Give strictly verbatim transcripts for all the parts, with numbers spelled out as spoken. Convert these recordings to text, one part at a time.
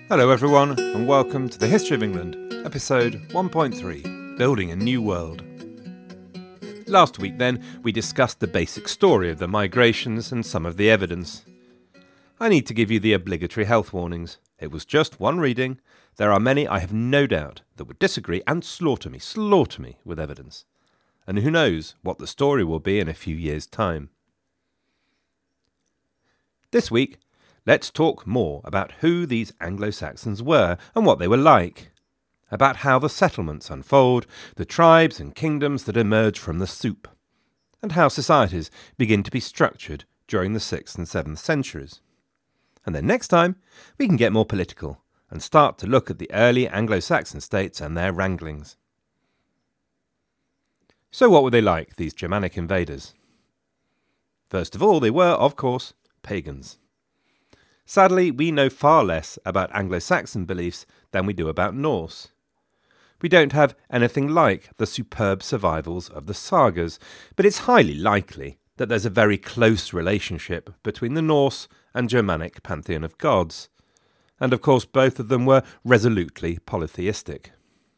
Hello everyone, and welcome to the History of England, episode one point three, Building a New World. Last week then, we discussed the basic story of the migrations and some of the evidence. I need to give you the obligatory health warnings. It was just one reading. There are many, I have no doubt, that would disagree and slaughter me, slaughter me with evidence. And who knows what the story will be in a few years' time. This week, let's talk more about who these Anglo-Saxons were and what they were like, about how the settlements unfold, the tribes and kingdoms that emerge from the soup, and how societies begin to be structured during the sixth and seventh centuries. And then next time, we can get more political and start to look at the early Anglo-Saxon states and their wranglings. So what were they like, these Germanic invaders? First of all, they were, of course, pagans. Sadly, we know far less about Anglo-Saxon beliefs than we do about Norse. We don't have anything like the superb survivals of the sagas, but it's highly likely that there's a very close relationship between the Norse and Germanic pantheon of gods. And of course, both of them were resolutely polytheistic.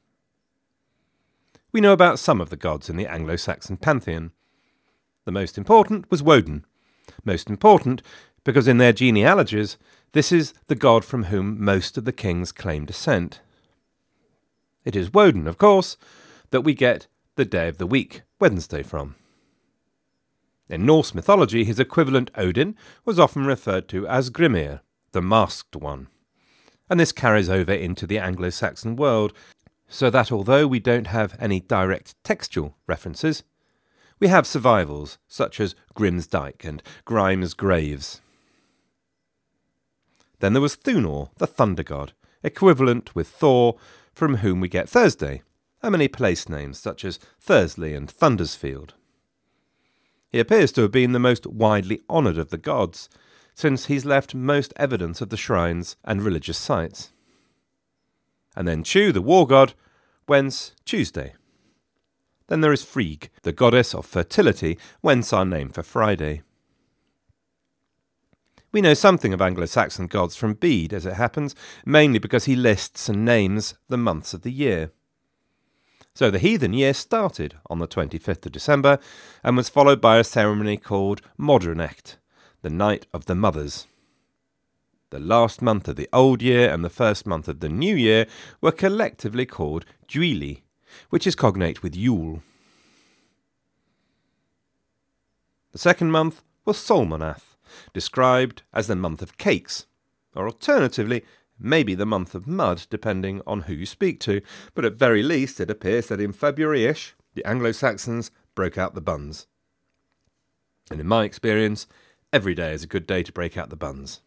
We know about some of the gods in the Anglo-Saxon pantheon. The most important was Woden. Most important because in their genealogies, this is the god from whom most of the kings claim descent. It is Woden, of course, that we get the day of the week, Wednesday, from. In Norse mythology, his equivalent Odin was often referred to as Grimnir, the masked one. And this carries over into the Anglo-Saxon world, so that although we don't have any direct textual references, we have survivals such as Grim's Dyke and Grime's Graves. Then there was Thunor, the thunder god, equivalent with Thor, from whom we get Thursday, and many place names such as Thursley and Thundersfield. He appears to have been the most widely honoured of the gods, since he's left most evidence of the shrines and religious sites. And then Chu, the war god, whence Tuesday. Then there is Frigg, the goddess of fertility, whence our name for Friday. We know something of Anglo-Saxon gods from Bede, as it happens, mainly because he lists and names the months of the year. So the heathen year started on the twenty-fifth of December and was followed by a ceremony called Moddernecht, the Night of the Mothers. The last month of the old year and the first month of the new year were collectively called Juili, which is cognate with Yule. The second month was Solmonath, described as the month of cakes, or alternatively, maybe the month of mud, depending on who you speak to, but at very least it appears that in February-ish, the Anglo-Saxons broke out the buns. And in my experience, every day is a good day to break out the buns.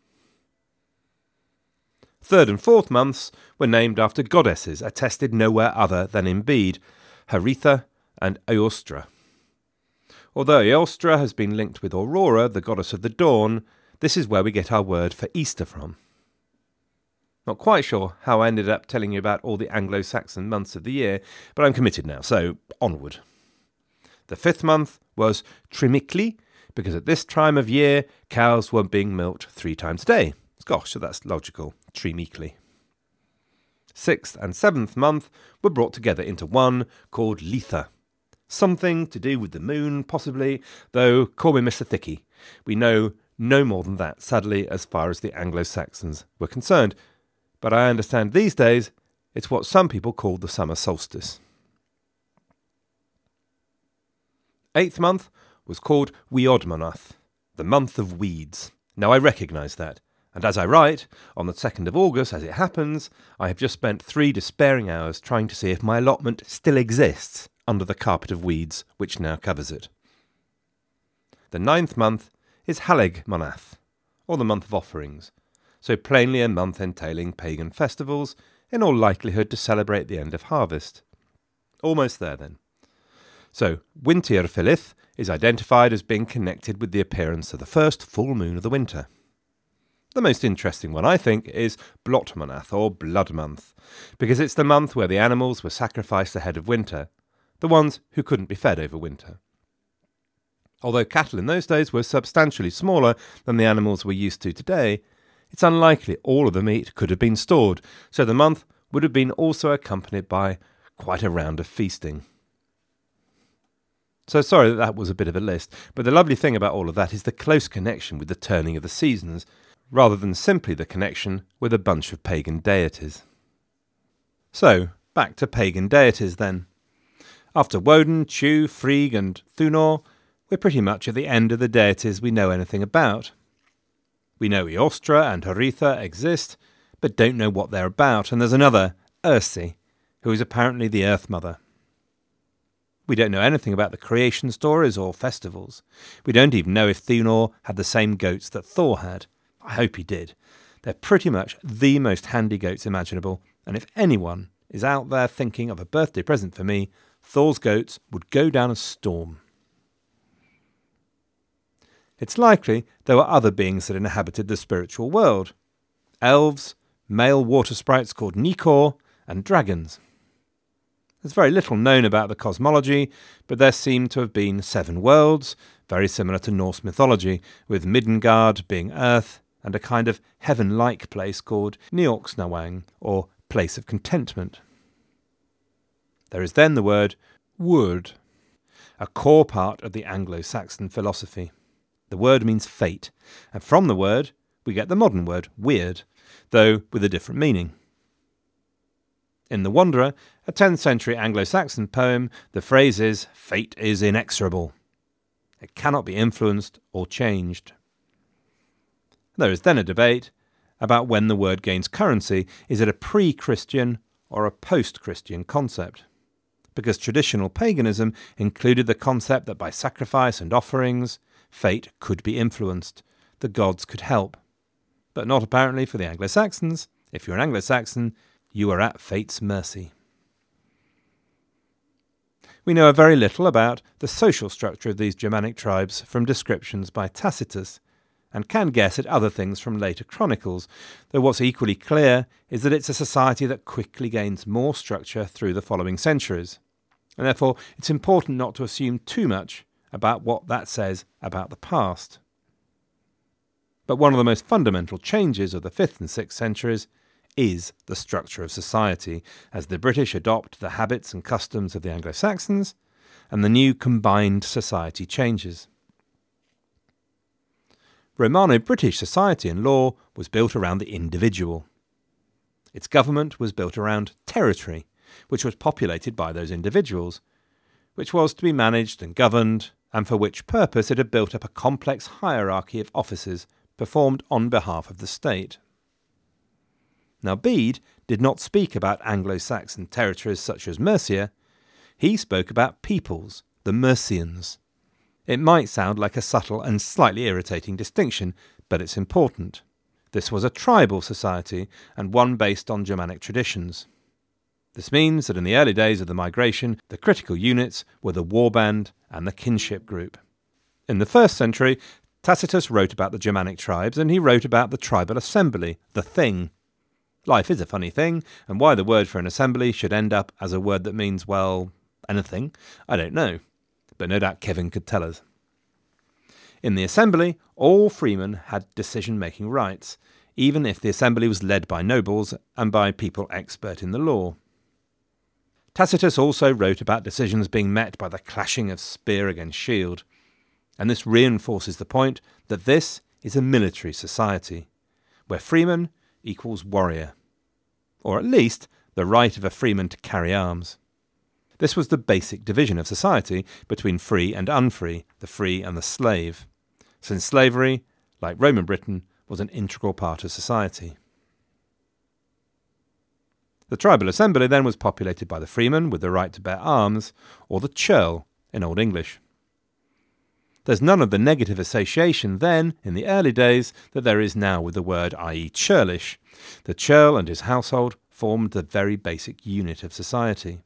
Third and fourth months were named after goddesses attested nowhere other than in Bede, Haritha and Eostra. Although Eostra has been linked with Aurora, the goddess of the dawn, this is where we get our word for Easter from. Not quite sure how I ended up telling you about all the Anglo-Saxon months of the year, but I'm committed now, so onward. The fifth month was Trimikli, because at this time of year, cows were being milked three times a day. Gosh, so that's logical. Trimikli. Sixth and seventh month were brought together into one, called Litha. Something to do with the moon, possibly, though call me Mister Thicky. We know no more than that, sadly, as far as the Anglo-Saxons were concerned. But I understand these days it's what some people call the summer solstice. Eighth month was called Weodmonath, the month of weeds. Now I recognise that, and as I write, on the second of August, as it happens, I have just spent three despairing hours trying to see if my allotment still exists under the carpet of weeds which now covers it. The ninth month is Halegmonath, or the month of offerings, so plainly a month entailing pagan festivals, in all likelihood to celebrate the end of harvest. Almost there then. So Winterfyllith is identified as being connected with the appearance of the first full moon of the winter. The most interesting one, I think, is Blotmonath, or Blood Month, because it's the month where the animals were sacrificed ahead of winter, the ones who couldn't be fed over winter. Although cattle in those days were substantially smaller than the animals we're used to today, It's unlikely all of the meat could have been stored, so the month would have been also accompanied by quite a round of feasting. So sorry that that was a bit of a list, but the lovely thing about all of that is the close connection with the turning of the seasons, rather than simply the connection with a bunch of pagan deities. So, back to pagan deities then. After Woden, Tiw, Frigg and Thunor, we're pretty much at the end of the deities we know anything about. We know Eostra and Haritha exist, but don't know what they're about, and there's another, Ursi, who is apparently the Earth Mother. We don't know anything about the creation stories or festivals. We don't even know if Thunor had the same goats that Thor had. I hope he did. They're pretty much the most handy goats imaginable, and if anyone is out there thinking of a birthday present for me, Thor's goats would go down a storm. It's likely there were other beings that inhabited the spiritual world. Elves, male water sprites called Nikor, and dragons. There's very little known about the cosmology, but there seem to have been seven worlds, very similar to Norse mythology, with Midgard being Earth, and a kind of heaven-like place called Niorksnawang, or place of contentment. There is then the word wood, a core part of the Anglo-Saxon philosophy. The word means fate, and from the word we get the modern word weird, though with a different meaning. In The Wanderer, a tenth century Anglo-Saxon poem, the phrase is, fate is inexorable. It cannot be influenced or changed. There is then a debate about when the word gains currency. Is it a pre-Christian or a post-Christian concept? Because traditional paganism included the concept that by sacrifice and offerings, fate could be influenced, the gods could help. But not apparently for the Anglo-Saxons. If you're an Anglo-Saxon, you are at fate's mercy. We know a very little about the social structure of these Germanic tribes from descriptions by Tacitus, and can guess at other things from later chronicles, though what's equally clear is that it's a society that quickly gains more structure through the following centuries, and therefore it's important not to assume too much about what that says about the past. But one of the most fundamental changes of the fifth and sixth centuries is the structure of society, as the British adopt the habits and customs of the Anglo-Saxons, and the new combined society changes. Romano-British society and law was built around the individual. Its government was built around territory, which was populated by those individuals, which was to be managed and governed, and for which purpose it had built up a complex hierarchy of offices performed on behalf of the state. Now Bede did not speak about Anglo-Saxon territories such as Mercia. He spoke about peoples, the Mercians. It might sound like a subtle and slightly irritating distinction, but it's important. This was a tribal society, and one based on Germanic traditions. This means that in the early days of the migration, the critical units were the warband and the kinship group. In the first century, Tacitus wrote about the Germanic tribes, and he wrote about the tribal assembly, the thing. Life is a funny thing, and why the word for an assembly should end up as a word that means, well, anything, I don't know. But no doubt Kevin could tell us. In the assembly, all freemen had decision-making rights, even if the assembly was led by nobles and by people expert in the law. Tacitus also wrote about decisions being met by the clashing of spear against shield, and this reinforces the point that this is a military society, where freeman equals warrior, or at least the right of a freeman to carry arms. This was the basic division of society between free and unfree, the free and the slave, since slavery, like Roman Britain, was an integral part of society. The tribal assembly then was populated by the freeman with the right to bear arms, or the churl in Old English. There's none of the negative association then, in the early days, that there is now with the word, that is churlish. The churl and his household formed the very basic unit of society.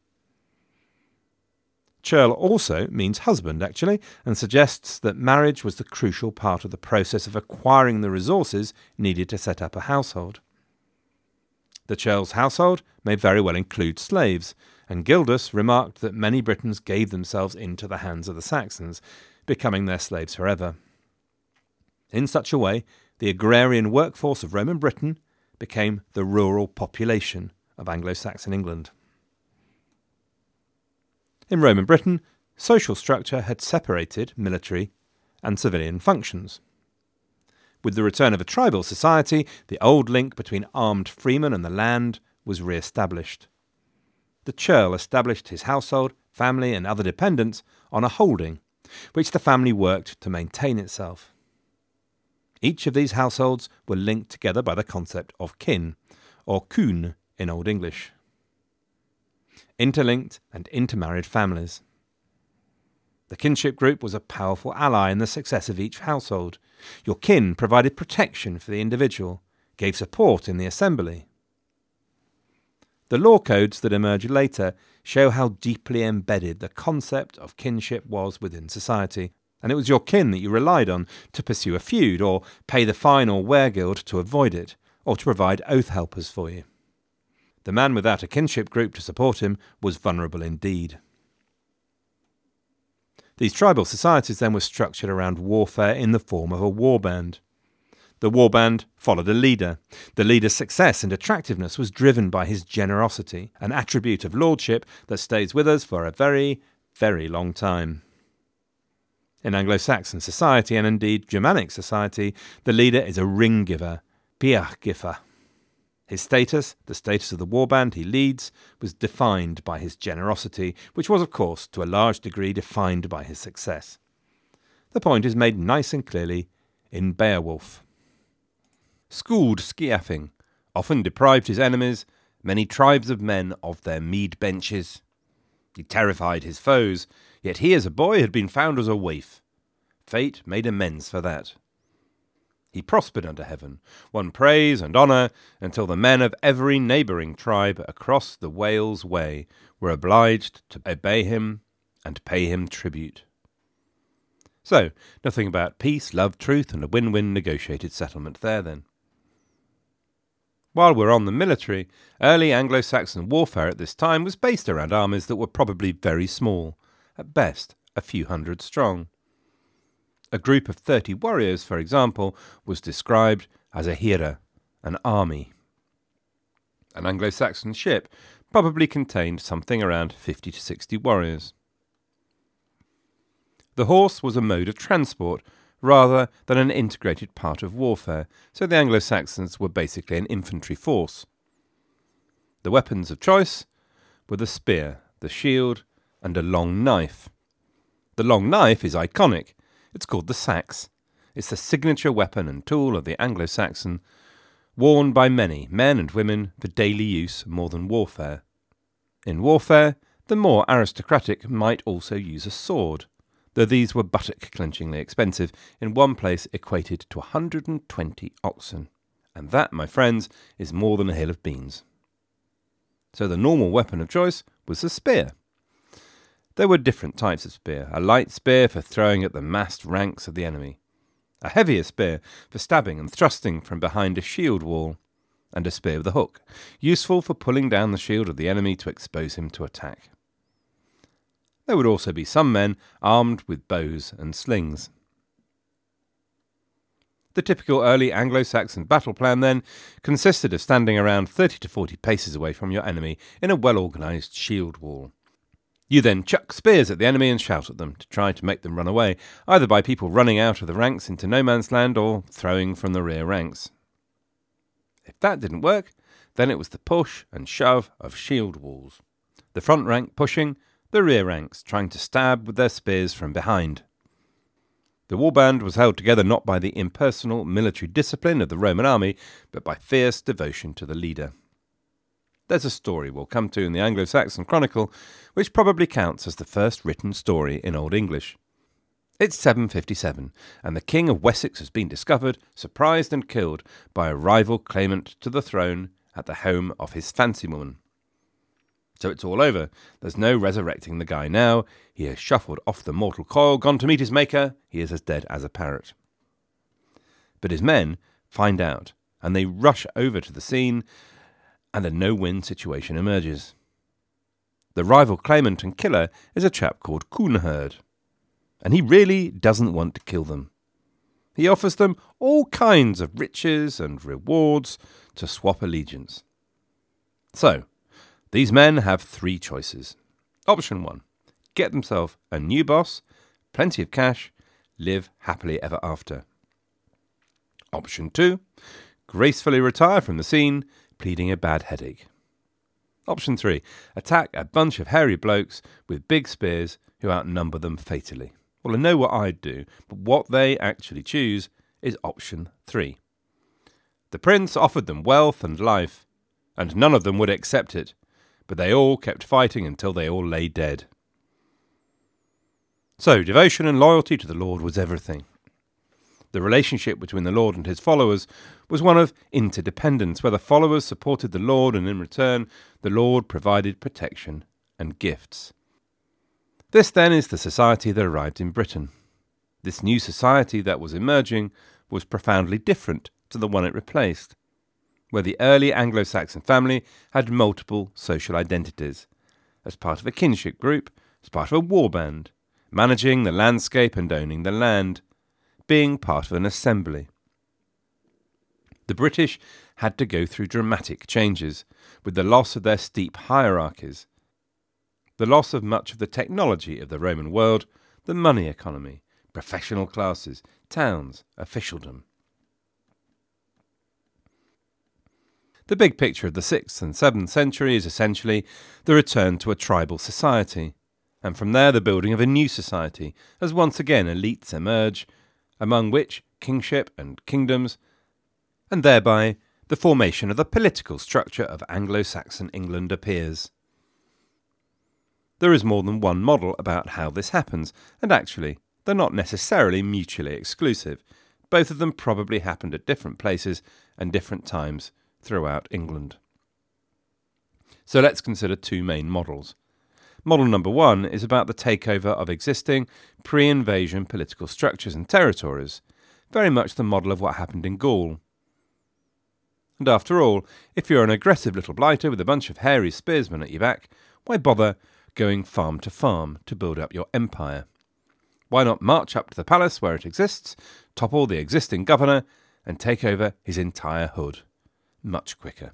Churl also means husband, actually, and suggests that marriage was the crucial part of the process of acquiring the resources needed to set up a household. The churl's household may very well include slaves, and Gildas remarked that many Britons gave themselves into the hands of the Saxons, becoming their slaves forever. In such a way, the agrarian workforce of Roman Britain became the rural population of Anglo-Saxon England. In Roman Britain, social structure had separated military and civilian functions. With the return of a tribal society, the old link between armed freemen and the land was re-established. The churl established his household, family and other dependents on a holding, which the family worked to maintain itself. Each of these households were linked together by the concept of kin, or kun in Old English. Interlinked and intermarried families. The kinship group was a powerful ally in the success of each household. Your kin provided protection for the individual, gave support in the assembly. The law codes that emerged later show how deeply embedded the concept of kinship was within society, and it was your kin that you relied on to pursue a feud, or pay the fine or weregild to avoid it, or to provide oath helpers for you. The man without a kinship group to support him was vulnerable indeed. These tribal societies then were structured around warfare in the form of a warband. The warband followed a leader. The leader's success and attractiveness was driven by his generosity, an attribute of lordship that stays with us for a very, very long time. In Anglo-Saxon society, and indeed Germanic society, the leader is a ring-giver, Peergiver. His status, the status of the warband he leads, was defined by his generosity, which was, of course, to a large degree defined by his success. The point is made nice and clearly in Beowulf. Schooled Sciaffing often deprived his enemies, many tribes of men, of their mead benches. He terrified his foes, yet he as a boy had been found as a waif. Fate made amends for that. He prospered under heaven, won praise and honour, until the men of every neighbouring tribe across the Wales Way were obliged to obey him and pay him tribute. So, nothing about peace, love, truth, and a win-win negotiated settlement there then. While we're on the military, early Anglo-Saxon warfare at this time was based around armies that were probably very small, at best a few hundred strong. A group of thirty warriors, for example, was described as a hera, an army. An Anglo-Saxon ship probably contained something around fifty to sixty warriors. The horse was a mode of transport rather than an integrated part of warfare, so the Anglo-Saxons were basically an infantry force. The weapons of choice were the spear, the shield, and a long knife. The long knife is iconic. It's called the sax. It's the signature weapon and tool of the Anglo-Saxon, worn by many, men and women, for daily use more than warfare. In warfare, the more aristocratic might also use a sword, though these were buttock-clenchingly expensive, in one place equated to one hundred twenty oxen. And that, my friends, is more than a hill of beans. So the normal weapon of choice was the spear. There were different types of spear: a light spear for throwing at the massed ranks of the enemy, a heavier spear for stabbing and thrusting from behind a shield wall, and a spear with a hook, useful for pulling down the shield of the enemy to expose him to attack. There would also be some men armed with bows and slings. The typical early Anglo-Saxon battle plan, then, consisted of standing around thirty to forty paces away from your enemy in a well-organised shield wall. You then chuck spears at the enemy and shout at them to try to make them run away, either by people running out of the ranks into no man's land or throwing from the rear ranks. If that didn't work, then it was the push and shove of shield walls. The front rank pushing, the rear ranks trying to stab with their spears from behind. The warband was held together not by the impersonal military discipline of the Roman army, but by fierce devotion to the leader. There's a story we'll come to in the Anglo-Saxon Chronicle, which probably counts as the first written story in Old English. It's seven fifty-seven, and the King of Wessex has been discovered, surprised and killed by a rival claimant to the throne at the home of his fancy woman. So it's all over. There's no resurrecting the guy now. He has shuffled off the mortal coil, gone to meet his maker. He is as dead as a parrot. But his men find out, and they rush over to the scene, and a no-win situation emerges. The rival claimant and killer is a chap called Coonherd, and he really doesn't want to kill them. He offers them all kinds of riches and rewards to swap allegiance. So, these men have three choices. Option one, get themselves a new boss, plenty of cash, live happily ever after. Option two, gracefully retire from the scene, pleading a bad headache. Option three, attack a bunch of hairy blokes with big spears who outnumber them fatally. Well, I know what I'd do, but what they actually choose is option three. The prince offered them wealth and life, and none of them would accept it, but they all kept fighting until they all lay dead. So, devotion and loyalty to the Lord was everything. The relationship between the Lord and his followers was one of interdependence, where the followers supported the Lord and in return the Lord provided protection and gifts. This then is the society that arrived in Britain. This new society that was emerging was profoundly different to the one it replaced, where the early Anglo-Saxon family had multiple social identities, as part of a kinship group, as part of a warband, managing the landscape and owning the land, being part of an assembly. The British had to go through dramatic changes, with the loss of their steep hierarchies, the loss of much of the technology of the Roman world, the money economy, professional classes, towns, officialdom. The big picture of the sixth and seventh century is essentially the return to a tribal society, and from there the building of a new society, as once again elites emerge, among which kingship and kingdoms, and thereby the formation of the political structure of Anglo-Saxon England appears. There is more than one model about how this happens, and actually they're not necessarily mutually exclusive. Both of them probably happened at different places and different times throughout England. So let's consider two main models. Model number one is about the takeover of existing pre-invasion political structures and territories, very much the model of what happened in Gaul. And after all, if you're an aggressive little blighter with a bunch of hairy spearsmen at your back, why bother going farm to farm to build up your empire? Why not march up to the palace where it exists, topple the existing governor, and take over his entire hood? Much quicker.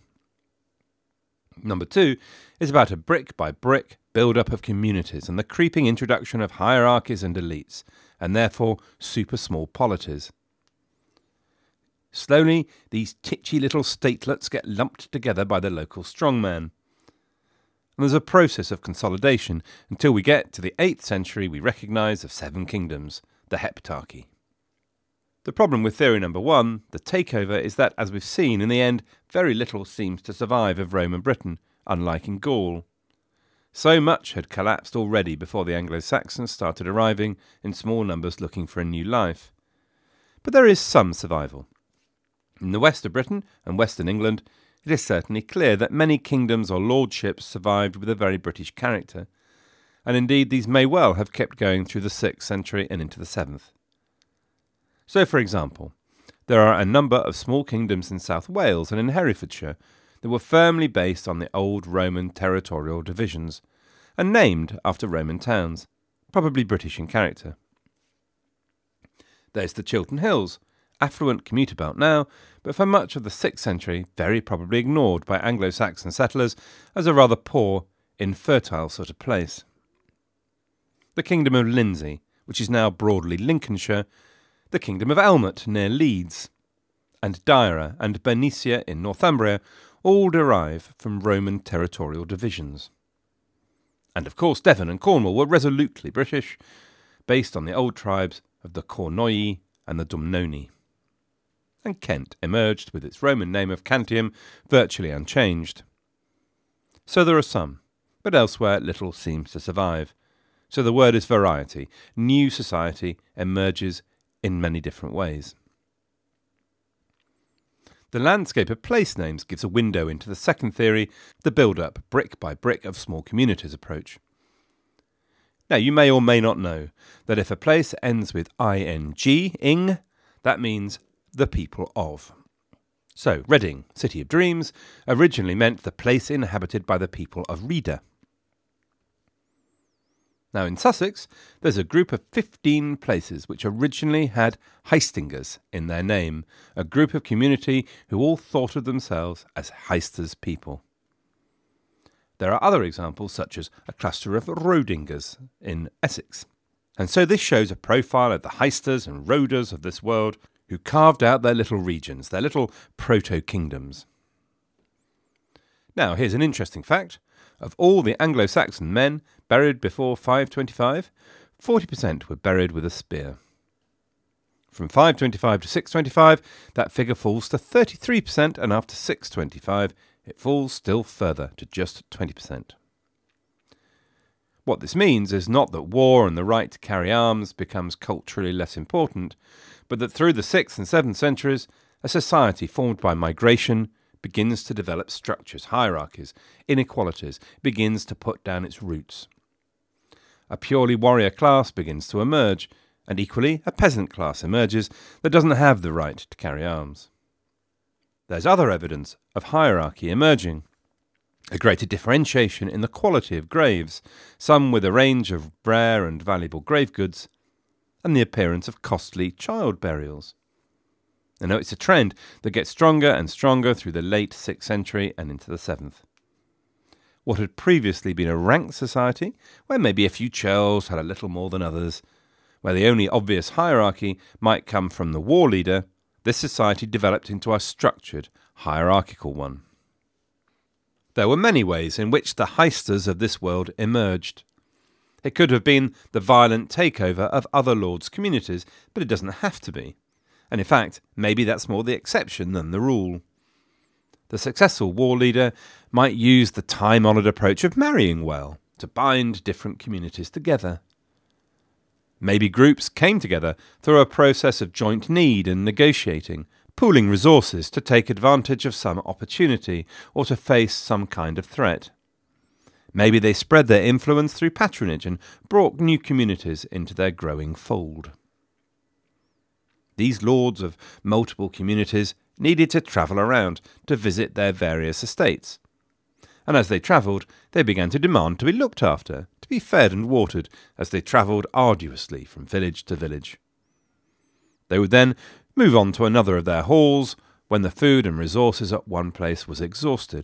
Number two is about a brick-by-brick build-up of communities and the creeping introduction of hierarchies and elites, and therefore super-small polities. Slowly, these titchy little statelets get lumped together by the local strongman. And there's a process of consolidation until we get to the eighth century we recognise of seven kingdoms, the Heptarchy. The problem with theory number one, the takeover, is that, as we've seen, in the end, very little seems to survive of Roman Britain, unlike in Gaul. So much had collapsed already before the Anglo-Saxons started arriving in small numbers looking for a new life. But there is some survival. In the west of Britain and western England, it is certainly clear that many kingdoms or lordships survived with a very British character, and indeed these may well have kept going through the sixth century and into the seventh. So, for example, there are a number of small kingdoms in South Wales and in Herefordshire that were firmly based on the old Roman territorial divisions, and named after Roman towns, probably British in character. There's the Chiltern Hills, affluent commuter belt now, but for much of the sixth century very probably ignored by Anglo-Saxon settlers as a rather poor, infertile sort of place. The Kingdom of Lindsey, which is now broadly Lincolnshire, the Kingdom of Elmet near Leeds, and Deira and Bernicia in Northumbria all derive from Roman territorial divisions. And of course Devon and Cornwall were resolutely British, based on the old tribes of the Cornoi and the Dumnoni. And Kent emerged with its Roman name of Cantium virtually unchanged. So there are some, but elsewhere little seems to survive. So the word is variety. New society emerges in many different ways. The landscape of place names gives a window into the second theory, the build-up, brick by brick, of small communities approach. Now, you may or may not know that if a place ends with ing, ing, that means the people of. So, Reading, City of Dreams, originally meant the place inhabited by the people of Reda. Now in Sussex, there's a group of fifteen places which originally had Heistingers in their name, a group of community who all thought of themselves as Heisters people. There are other examples, such as a cluster of Rodingers in Essex. And so this shows a profile of the Heisters and Roders of this world who carved out their little regions, their little proto-kingdoms. Now, here's an interesting fact. Of all the Anglo-Saxon men buried before five twenty-five, forty percent were buried with a spear. From five twenty-five to six twenty-five, that figure falls to thirty-three percent, and after six twenty-five, it falls still further to just twenty percent. What this means is not that war and the right to carry arms becomes culturally less important, but that through the sixth and seventh centuries, a society formed by migration begins to develop structures, hierarchies, inequalities, begins to put down its roots. A purely warrior class begins to emerge, and equally a peasant class emerges that doesn't have the right to carry arms. There's other evidence of hierarchy emerging. A greater differentiation in the quality of graves, some with a range of rare and valuable grave goods, and the appearance of costly child burials. I know it's a trend that gets stronger and stronger through the late sixth century and into the seventh. What had previously been a ranked society, where maybe a few churls had a little more than others, where the only obvious hierarchy might come from the war leader, this society developed into a structured, hierarchical one. There were many ways in which the Heisters of this world emerged. It could have been the violent takeover of other lords' communities, but it doesn't have to be. And in fact, maybe that's more the exception than the rule. The successful war leader might use the time-honoured approach of marrying well to bind different communities together. Maybe groups came together through a process of joint need and negotiating, pooling resources to take advantage of some opportunity or to face some kind of threat. Maybe they spread their influence through patronage and brought new communities into their growing fold. These lords of multiple communities needed to travel around to visit their various estates. And as they travelled, they began to demand to be looked after, to be fed and watered, as they travelled arduously from village to village. They would then move on to another of their halls when the food and resources at one place was exhausted.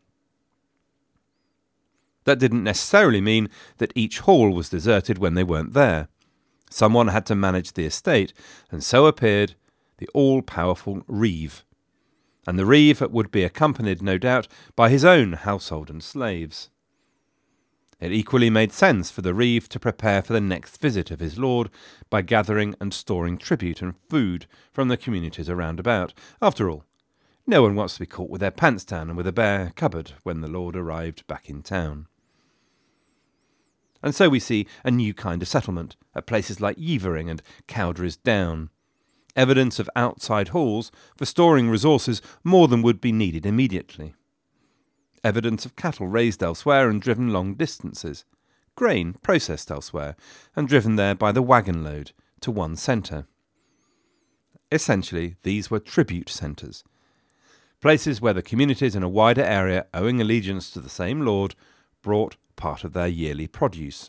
That didn't necessarily mean that each hall was deserted when they weren't there. Someone had to manage the estate, and so appeared the all-powerful reeve. And the reeve would be accompanied, no doubt, by his own household and slaves. It equally made sense for the reeve to prepare for the next visit of his lord by gathering and storing tribute and food from the communities around about. After all, no one wants to be caught with their pants down and with a bare cupboard when the lord arrived back in town. And so we see a new kind of settlement at places like Yeavering and Cowdrey's Down. Evidence of outside halls for storing resources more than would be needed immediately. Evidence of cattle raised elsewhere and driven long distances. Grain processed elsewhere and driven there by the wagon load to one centre. Essentially, these were tribute centres. Places where the communities in a wider area owing allegiance to the same lord brought part of their yearly produce.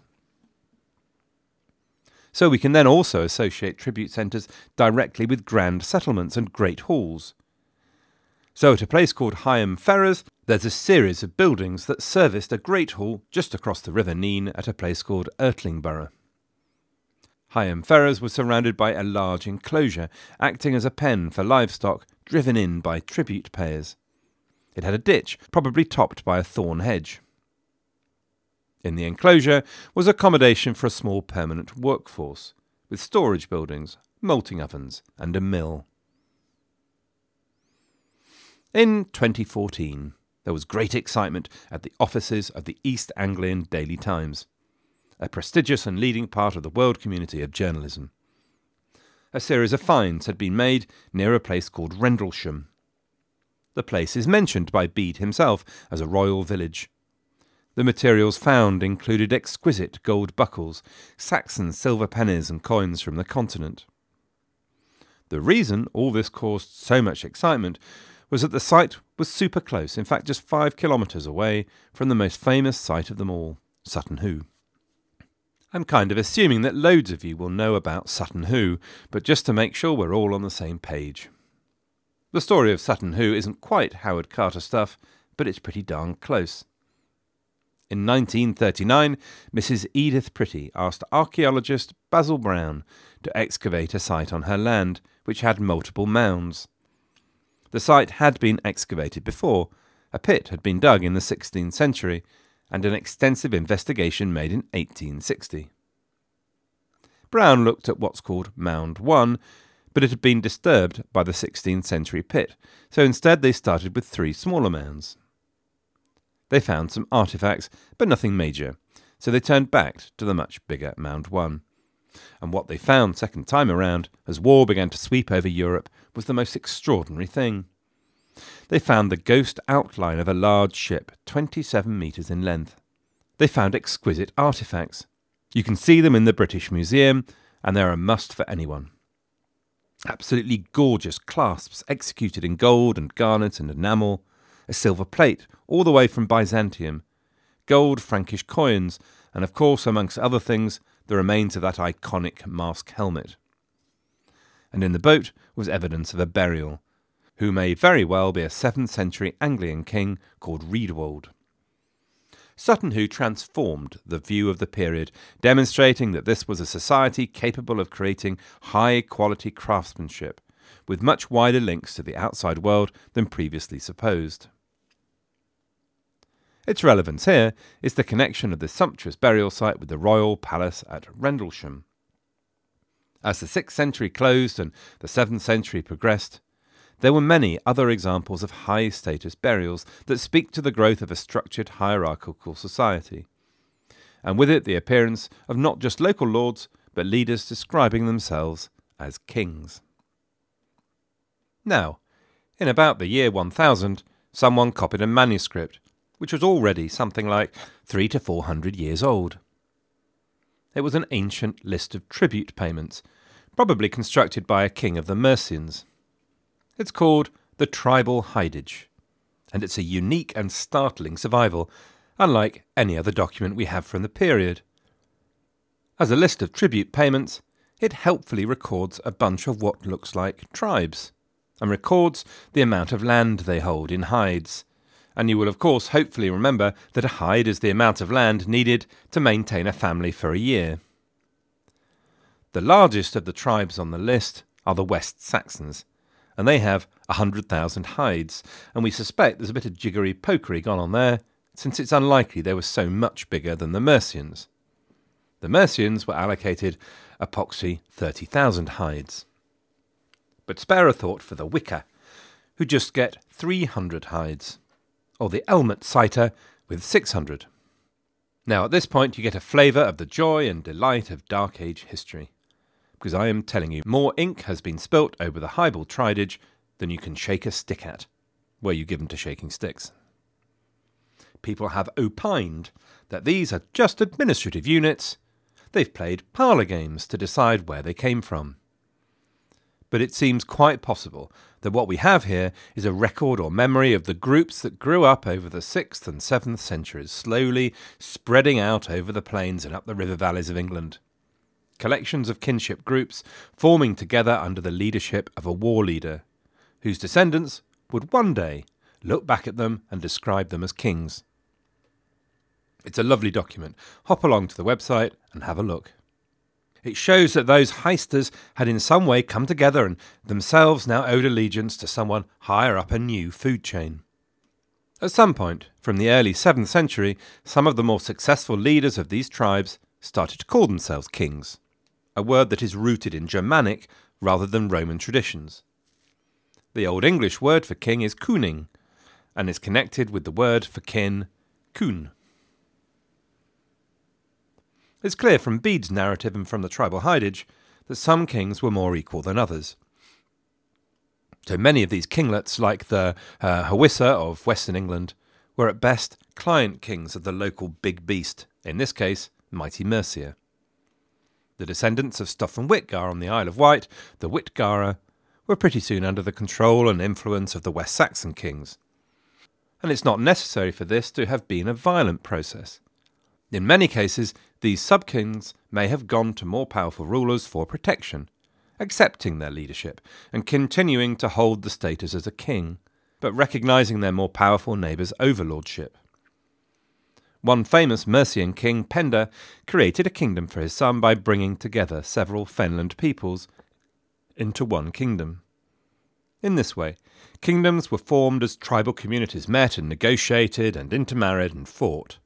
So we can then also associate tribute centres directly with grand settlements and great halls. So at a place called Higham Ferrers, there's a series of buildings that serviced a great hall just across the River Nene at a place called Ertlingborough. Higham Ferrers was surrounded by a large enclosure, acting as a pen for livestock driven in by tribute payers. It had a ditch, probably topped by a thorn hedge. In the enclosure was accommodation for a small permanent workforce, with storage buildings, malting ovens, and a mill. In twenty fourteen, there was great excitement at the offices of the East Anglian Daily Times, a prestigious and leading part of the world community of journalism. A series of finds had been made near a place called Rendlesham. The place is mentioned by Bede himself as a royal village. The materials found included exquisite gold buckles, Saxon silver pennies and coins from the continent. The reason all this caused so much excitement was that the site was super close, in fact just five kilometres away from the most famous site of them all, Sutton Hoo. I'm kind of assuming that loads of you will know about Sutton Hoo, but just to make sure we're all on the same page. The story of Sutton Hoo isn't quite Howard Carter stuff, but it's pretty darn close. In nineteen thirty-nine, Missus Edith Pretty asked archaeologist Basil Brown to excavate a site on her land, which had multiple mounds. The site had been excavated before. A pit had been dug in the sixteenth century, and an extensive investigation made in eighteen sixty. Brown looked at what's called Mound one, but it had been disturbed by the sixteenth century pit, so instead they started with three smaller mounds. They found some artefacts, but nothing major, so they turned back to the much bigger Mound one. And what they found second time around, as war began to sweep over Europe, was the most extraordinary thing. They found the ghost outline of a large ship, twenty-seven metres in length. They found exquisite artefacts. You can see them in the British Museum, and they're a must for anyone. Absolutely gorgeous clasps executed in gold and garnet and enamel, a silver plate all the way from Byzantium, gold Frankish coins, and of course, amongst other things, the remains of that iconic mask helmet. And in the boat was evidence of a burial, who may very well be a seventh century Anglian king called Riedwald. Sutton Hoo transformed the view of the period, demonstrating that this was a society capable of creating high-quality craftsmanship, with much wider links to the outside world than previously supposed. Its relevance here is the connection of this sumptuous burial site with the royal palace at Rendlesham. As the sixth century closed and the seventh century progressed, there were many other examples of high-status burials that speak to the growth of a structured hierarchical society, and with it the appearance of not just local lords, but leaders describing themselves as kings. Now, in about the year one thousand, someone copied a manuscript, which was already something like three to four hundred years old. It was an ancient list of tribute payments, probably constructed by a king of the Mercians. It's called the Tribal Hidage, and it's a unique and startling survival, unlike any other document we have from the period. As a list of tribute payments, it helpfully records a bunch of what looks like tribes, and records the amount of land they hold in hides. And you will of course hopefully remember that a hide is the amount of land needed to maintain a family for a year. The largest of the tribes on the list are the West Saxons, and they have one hundred thousand hides, and we suspect there's a bit of jiggery-pokery gone on there, since it's unlikely they were so much bigger than the Mercians. The Mercians were allocated epoxy thirty thousand hides. But spare a thought for the Wicker, who just get three hundred hides, or the Elmet Citer with six hundred. Now at this point you get a flavour of the joy and delight of Dark Age history, because I am telling you, more ink has been spilt over the Hybel Tridage than you can shake a stick at, were you given to shaking sticks. People have opined that these are just administrative units. They've played parlour games to decide where they came from. But it seems quite possible that what we have here is a record or memory of the groups that grew up over the sixth and seventh centuries, slowly spreading out over the plains and up the river valleys of England. Collections of kinship groups forming together under the leadership of a war leader, whose descendants would one day look back at them and describe them as kings. It's a lovely document. Hop along to the website and have a look. It shows that those heisters had in some way come together and themselves now owed allegiance to someone higher up a new food chain. At some point, from the early seventh century, some of the more successful leaders of these tribes started to call themselves kings, a word that is rooted in Germanic rather than Roman traditions. The Old English word for king is kuning, and is connected with the word for kin, kun. It's clear from Bede's narrative and from the Tribal Hidage that some kings were more equal than others. So many of these kinglets, like the uh, Howissa of Western England, were at best client kings of the local big beast, in this case, mighty Mercia. The descendants of Stofan Witgar on the Isle of Wight, the Witgara, were pretty soon under the control and influence of the West Saxon kings. And it's not necessary for this to have been a violent process. In many cases, these sub-kings may have gone to more powerful rulers for protection, accepting their leadership and continuing to hold the status as a king, but recognising their more powerful neighbours' overlordship. One famous Mercian king, Penda, created a kingdom for his son by bringing together several Fenland peoples into one kingdom. In this way, kingdoms were formed as tribal communities met and negotiated and intermarried and fought.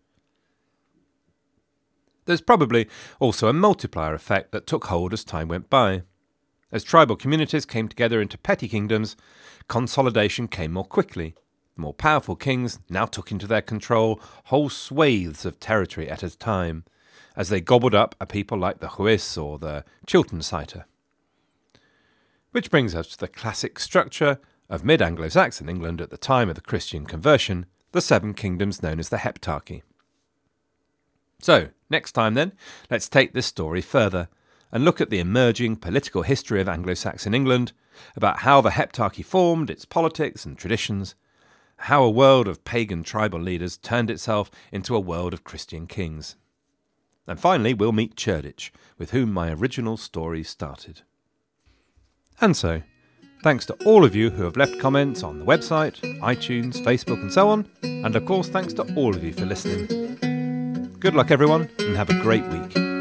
There's probably also a multiplier effect that took hold as time went by. As tribal communities came together into petty kingdoms, consolidation came more quickly. The more powerful kings now took into their control whole swathes of territory at a time, as they gobbled up a people like the Huis or the Chiltern-Citer. Which brings us to the classic structure of mid-Anglo-Saxon England at the time of the Christian conversion, the seven kingdoms known as the Heptarchy. So, next time then, let's take this story further and look at the emerging political history of Anglo-Saxon England, about how the Heptarchy formed, its politics and traditions, how a world of pagan tribal leaders turned itself into a world of Christian kings. And finally, we'll meet Cerdic, with whom my original story started. And so, thanks to all of you who have left comments on the website, iTunes, Facebook and so on, and of course thanks to all of you for listening. Good luck everyone, and have a great week.